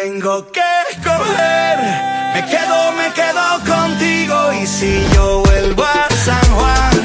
tengo que escoger, me quedo contigo. Y si yo vuelvo a San Juan,